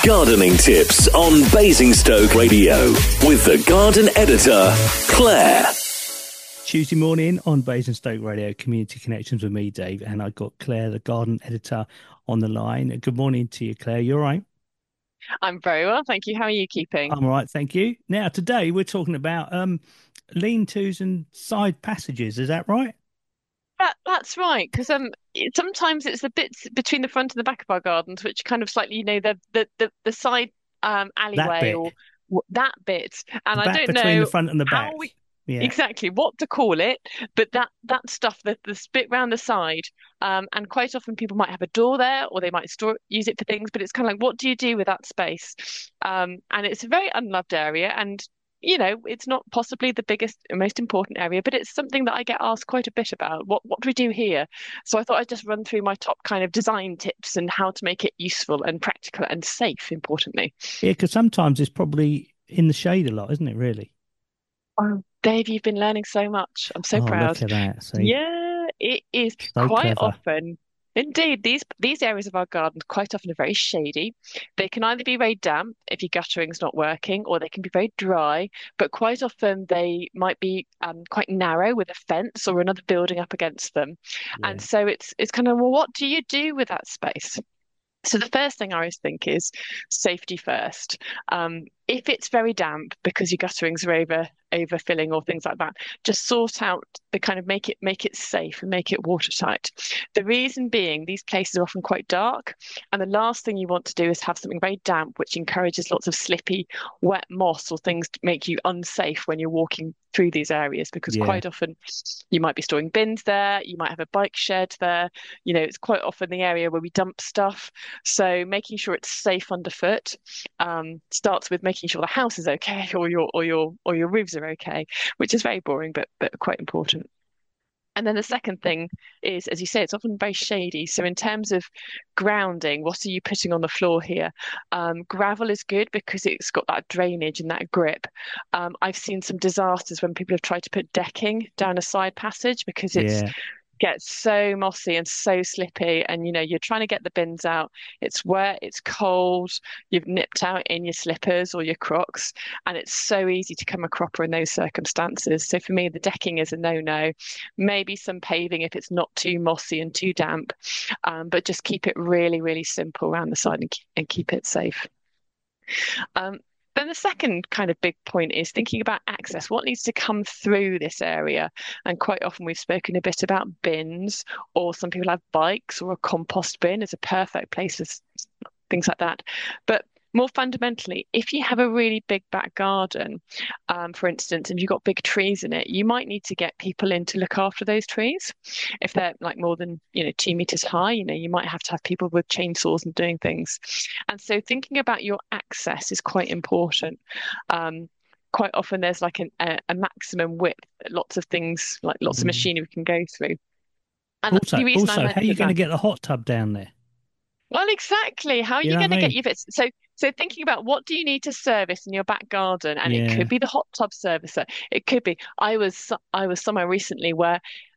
Gardening tips on Basingstoke Radio with the garden editor, Claire. Tuesday morning on Basingstoke Radio, Community Connections with me, Dave, and I got Claire, the garden editor, on the line. Good morning to you, Claire. You all right? I'm very well, thank you. How are you keeping? I'm all right, thank you. Now, today we're talking about lean-tos and side passages. Is that right? That's right, because sometimes it's the bits between the front and the back of our gardens, which kind of slightly, the side alleyway or that bit, and I don't between know the front and the back. Exactly what to call it, but that stuff, the bit round the side, and quite often people might have a door there, or they might use it for things, but it's kind of like, what do you do with that space? And it's a very unloved area, and it's not possibly the biggest and most important area, but it's something that I get asked quite a bit about. What do we do here? So I thought I'd just run through my top kind of design tips and how to make it useful and practical and safe, importantly. Yeah, because sometimes it's probably in the shade a lot, isn't it, really? Oh, Dave, you've been learning so much. I'm so proud. Look at that. See? Yeah, it is So quite clever. often. Indeed, these areas of our garden quite often are very shady. They can either be very damp if your guttering's not working, or they can be very dry. But quite often they might be quite narrow with a fence or another building up against them. Yeah. And so it's kind of, well, what do you do with that space? So the first thing I always think is safety first. If it's very damp because your gutterings are overfilling or things like that, just sort out the kind of make it safe and make it watertight. The reason being, these places are often quite dark, and the last thing you want to do is have something very damp, which encourages lots of slippy, wet moss or things to make you unsafe when you're walking through these areas, because quite often you might be storing bins there, you might have a bike shed there. It's quite often the area where we dump stuff. So making sure it's safe underfoot starts with making sure the house is okay, or your roofs are okay, which is very boring but quite important. And then the second thing is, as you say, it's often very shady. So in terms of grounding, what are you putting on the floor here? Gravel is good because it's got that drainage and that grip. I've seen some disasters when people have tried to put decking down a side passage because it gets so mossy and so slippy, and you're trying to get the bins out. It's wet, it's cold, you've nipped out in your slippers or your Crocs, and it's so easy to come a cropper in those circumstances. So for me, the decking is a no-no. Maybe some paving if it's not too mossy and too damp, but just keep it really, really simple around the side and keep it safe. Then the second kind of big point is thinking about access. What needs to come through this area? And quite often we've spoken a bit about bins, or some people have bikes, or a compost bin is a perfect place for things like that. But more fundamentally, if you have a really big back garden, for instance, and you've got big trees in it, you might need to get people in to look after those trees. If they're like more than 2 meters high, you might have to have people with chainsaws and doing things. And so thinking about your access is quite important. Quite often there's like a maximum width, lots of things, like lots of machinery can go through. And also, how are you going to get the hot tub down there? Well, exactly. How are you going to get your bits? So thinking about what do you need to service in your back garden, and it could be the hot tub servicer. It could be. I was somewhere recently where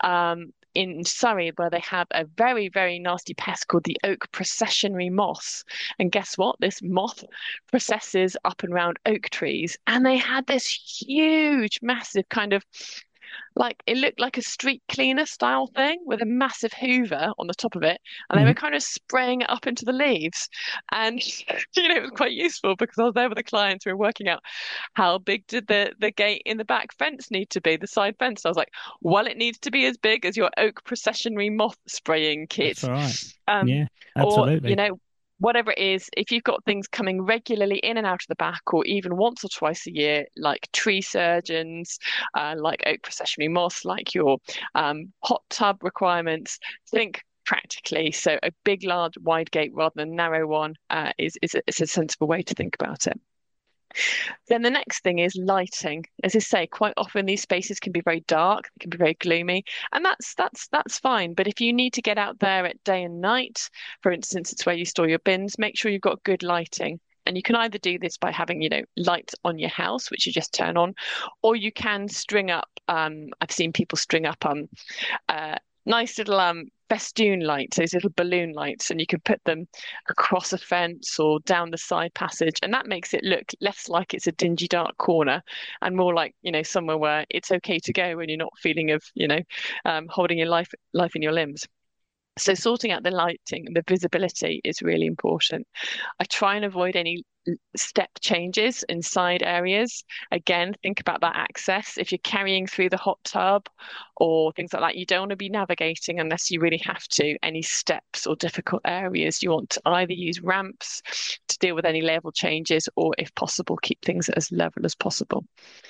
in Surrey, where they have a very, very nasty pest called the oak processionary moth. And guess what? This moth processes up and around oak trees, and they had this huge, massive kind of, like, it looked like a street cleaner style thing with a massive hoover on the top of it, and they were kind of spraying it up into the leaves. And it was quite useful because I was there with the clients who were working out how big did the gate in the back fence need to be, the side fence. I was like, well, it needs to be as big as your oak processionary moth spraying kit. That's all right. Yeah, absolutely. Or whatever it is, if you've got things coming regularly in and out of the back, or even once or twice a year, like tree surgeons, like oak processionary moss, like your hot tub requirements, think practically. So a big, large, wide gate rather than a narrow one is a sensible way to think about it. Then the next thing is lighting. As I say, quite often these spaces can be very dark, they can be very gloomy, and that's fine. But if you need to get out there at day and night, for instance, it's where you store your bins, make sure you've got good lighting. And you can either do this by having, light on your house, which you just turn on, or you can string up. I've seen people string up nice little festoon lights, those little balloon lights, and you can put them across a fence or down the side passage, and that makes it look less like it's a dingy, dark corner and more like, somewhere where it's okay to go when you're not feeling of, holding your life in your limbs. So sorting out the lighting and the visibility is really important. I try and avoid any step changes in side areas. Again, think about that access. If you're carrying through the hot tub or things like that, you don't want to be navigating unless you really have to. Any steps or difficult areas, you want to either use ramps to deal with any level changes or, if possible, keep things as level as possible.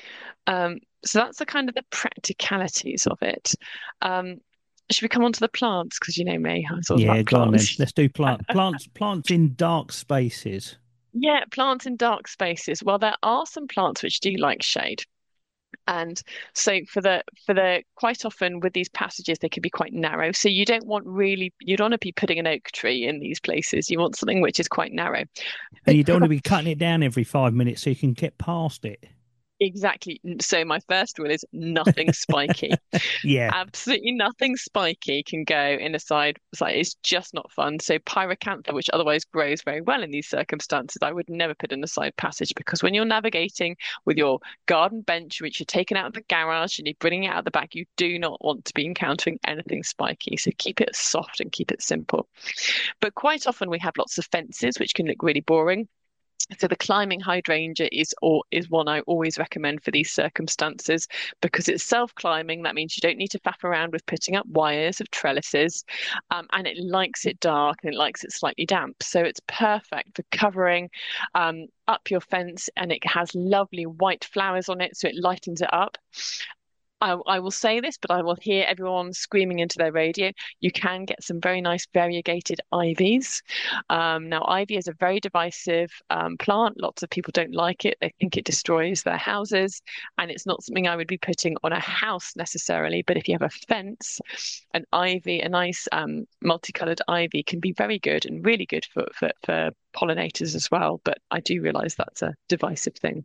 So that's the kind of the practicalities of it. Should we come on to the plants? Because you know me, I was all Yeah, about go on then. plants. Let's do plants in dark spaces. Yeah, plants in dark spaces. Well, there are some plants which do like shade. And so for the quite often with these passages, they can be quite narrow. So you don't want to be putting an oak tree in these places. You want something which is quite narrow. And you don't want to be cutting it down every 5 minutes so you can get past it. Exactly. So my first rule is nothing spiky. Yeah. Absolutely nothing spiky can go in a side. It's just not fun. So pyracantha, which otherwise grows very well in these circumstances, I would never put in a side passage because when you're navigating with your garden bench, which you're taking out of the garage and you're bringing it out the back, you do not want to be encountering anything spiky. So keep it soft and keep it simple. But quite often we have lots of fences, which can look really boring. So the climbing hydrangea is one I always recommend for these circumstances because it's self-climbing. That means you don't need to faff around with putting up wires of trellises, and it likes it dark and it likes it slightly damp. So it's perfect for covering up your fence, and it has lovely white flowers on it, so it lightens it up. I will say this, but I will hear everyone screaming into their radio. You can get some very nice variegated ivies. Now, ivy is a very divisive plant. Lots of people don't like it. They think it destroys their houses, and it's not something I would be putting on a house necessarily. But if you have a fence, an ivy, a nice multicolored ivy can be very good and really good for pollinators as well. But I do realize that's a divisive thing.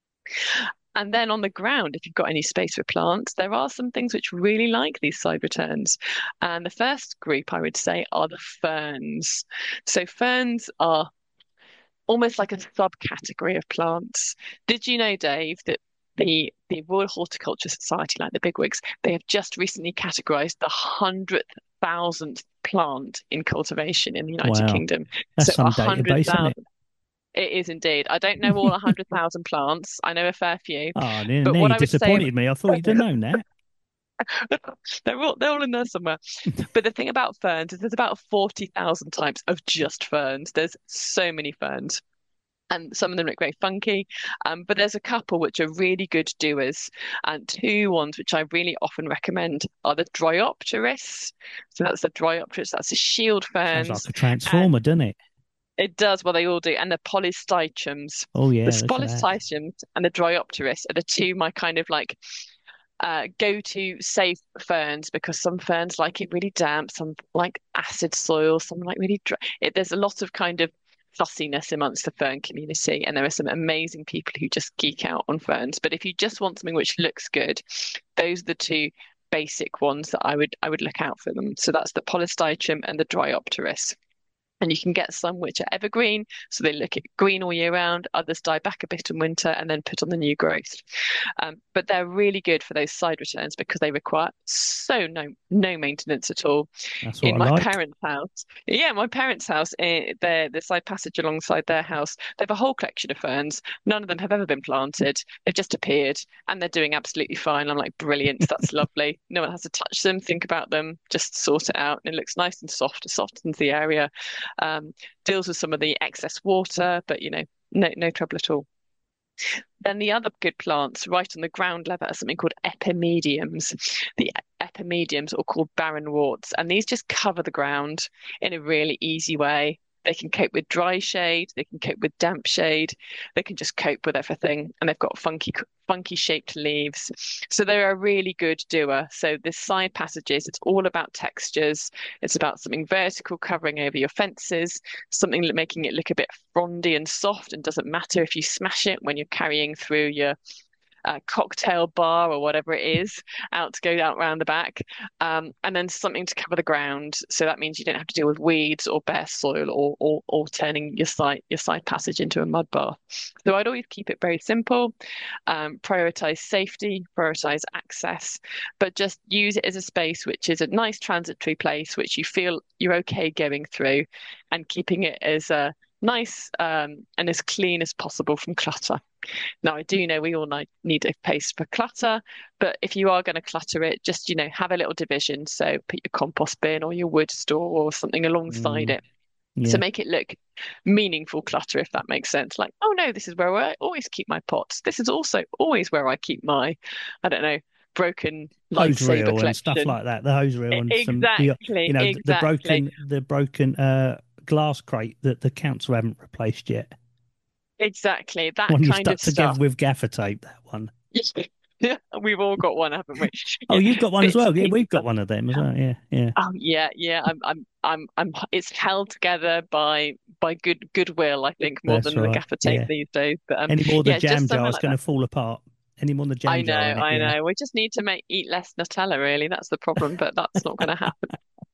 And then on the ground, if you've got any space for plants, there are some things which really like these side returns. And the first group I would say are the ferns. So ferns are almost like a subcategory of plants. Did you know, Dave, that the Royal Horticulture Society, like the bigwigs, they have just recently categorized the 100,000th plant in cultivation in the United Wow. Kingdom. That's So some database, isn't it? it is indeed. I don't know all 100,000 plants. I know a fair few. Oh, But now what you I would say, disappointed me. I thought you'd have known that. they're all in there somewhere. But the thing about ferns is there's about 40,000 types of just ferns. There's so many ferns. And some of them look very funky. But there's a couple which are really good doers. And two ones which I really often recommend are the Dryopteris. So that's the Dryopteris, that's the shield Sounds ferns. like a transformer, doesn't it? It does, well, they all do. And the polystichums. Oh, The yeah, look at that. polystichums and the Dryopteris are the two my kind of like go-to safe ferns because some ferns like it really damp, some like acid soil, some like really dry. There's a lot of kind of fussiness amongst the fern community, and there are some amazing people who just geek out on ferns. But if you just want something which looks good, those are the two basic ones that I would look out for them. So that's the polystichum and the Dryopteris. And you can get some which are evergreen, so they look at green all year round. Others die back a bit in winter and then put on the new growth. But they're really good for those side returns because they require no maintenance at all. That's what In I my like. parents' house, yeah, my parents' house, the side passage alongside their house, they have a whole collection of ferns. None of them have ever been planted. They've just appeared and they're doing absolutely fine. I'm like, brilliant, that's lovely. No one has to touch them, think about them, just sort it out. And it looks nice and soft, it softens the area. Deals with some of the excess water, but no trouble at all. Then the other good plants right on the ground level are something called epimediums. The epimediums are called barrenworts, and these just cover the ground in a really easy way. They can cope with dry shade, they can cope with damp shade, they can just cope with everything, and they've got funky shaped leaves. So they're a really good doer. So this side passages, it's all about textures. It's about something vertical covering over your fences, something making it look a bit frondy and soft, and doesn't matter if you smash it when you're carrying through your cocktail bar or whatever it is out to go out round the back, and then something to cover the ground. So that means you don't have to deal with weeds or bare soil or turning your side passage into a mud bath. So I'd always keep it very simple, prioritize safety, prioritize access, but just use it as a space which is a nice transitory place which you feel you're okay going through, and keeping it as nice and as clean as possible from clutter. Now, I do know we all need a place for clutter, but if you are going to clutter it, just, have a little division. So put your compost bin or your wood store or something alongside it. Yeah. To make it look meaningful clutter, if that makes sense. Like, oh no, this is where I always keep my pots. This is also always where I keep my, I don't know, broken hose lightsaber reel collection and stuff like that. The hose reel and exactly, the broken glass crate that the council haven't replaced yet. Exactly, that one you kind stuck of stuff. Together with gaffer tape. That one. Yeah, we've all got one, haven't we? Oh, you've got one as well. Yeah, we've got one of them as well. Yeah, yeah. Oh yeah. I'm. It's held together by goodwill, I think, more than the gaffer tape these days. But any more the jam jar is going to fall apart. Any more the jam jar? I know. We just need to eat less Nutella. Really, that's the problem. But that's not going to happen.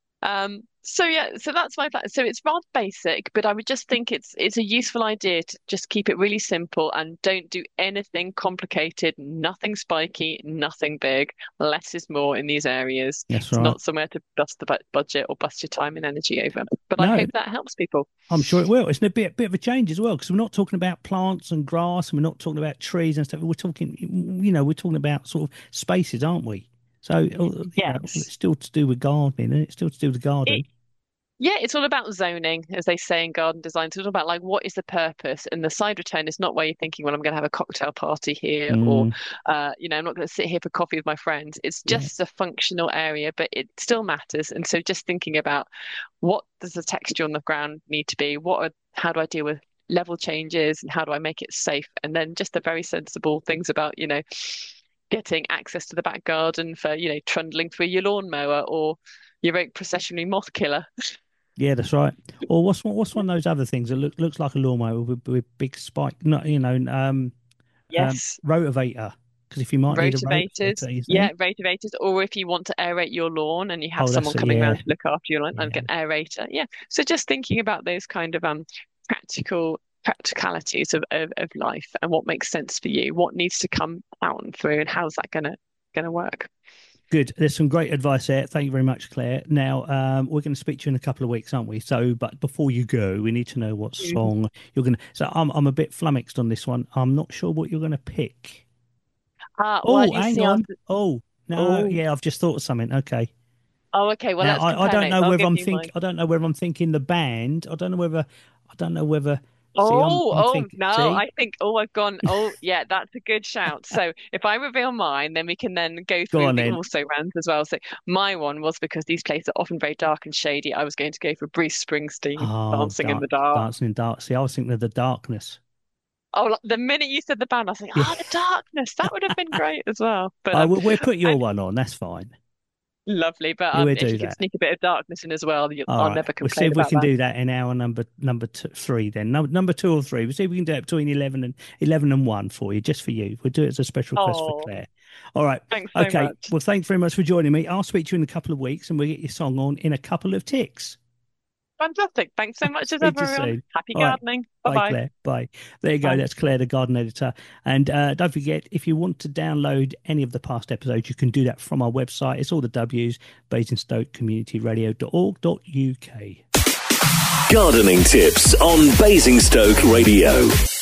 So that's my plan. So it's rather basic, but I would just think it's a useful idea to just keep it really simple and don't do anything complicated, nothing spiky, nothing big. Less is more in these areas. That's It's right. not somewhere to bust the budget or bust your time and energy over. But I hope that helps people. I'm sure it will. It's a bit of a change as well, because we're not talking about plants and grass, and we're not talking about trees and stuff. We're talking, we're talking about sort of spaces, aren't we? So it's still to do with gardening, and it's still to do with the garden. It's all about zoning, as they say in garden design. It's all about like, what is the purpose? And the side return is not where you're thinking, well, I'm going to have a cocktail party here, or I'm not going to sit here for coffee with my friends. It's just a functional area, but it still matters. And so just thinking about, what does the texture on the ground need to be? How do I deal with level changes, and how do I make it safe? And then just the very sensible things about, getting access to the back garden for, trundling through your lawnmower or your oak processionary moth killer. Yeah, that's right. Or what's one of those other things that looks like a lawnmower with big spike? Rotovator. Because if you might need a rotovator, rotovators, or if you want to aerate your lawn and you have someone coming around to look after your lawn, and get an aerator. Yeah. So just thinking about those kind of practicalities of life, and what makes sense for you, what needs to come out and through, and how's that gonna work. Good. There's some great advice there. Thank you very much, Claire. Now, we're going to speak to you in a couple of weeks, aren't we? So, but before you go, we need to know what song you're going to. So, I'm a bit flummoxed on this one. I'm not sure what you're going to pick. Hang on. Yeah, I've just thought of something. Okay. Oh, okay. Well, now, I don't know whether I'm thinking. I don't know whether I'm thinking the band. I don't know whether. I think, I've gone. Oh, yeah, that's a good shout. So if I reveal mine, then we can then go through the also rounds as well. So my one was, because these places are often very dark and shady, I was going to go for Bruce Springsteen, Dancing in the Dark. Dancing in the Dark. See, I was thinking of The Darkness. Oh, the minute you said the band, I was like, The Darkness. That would have been great as well. But we'll put your one on. That's fine. Lovely, but if you can sneak a bit of darkness in as well, I'll never complain. We'll see if we can do that in our number 3 then. Number 2 or 3. We'll see if we can do it between 11 and 1 for you, just for you. We'll do it as a special request for Claire. All right. Thanks so much. Well, thanks very much for joining me. I'll speak to you in a couple of weeks, and we'll get your song on in a couple of ticks. Fantastic. Thanks so much, everyone. Happy gardening. Bye-bye. Bye, Claire. Bye. There you go. Bye. That's Claire, the garden editor. And don't forget, if you want to download any of the past episodes, you can do that from our website. It's all the W's, basingstokecommunityradio.org.uk. Gardening tips on Basingstoke Radio.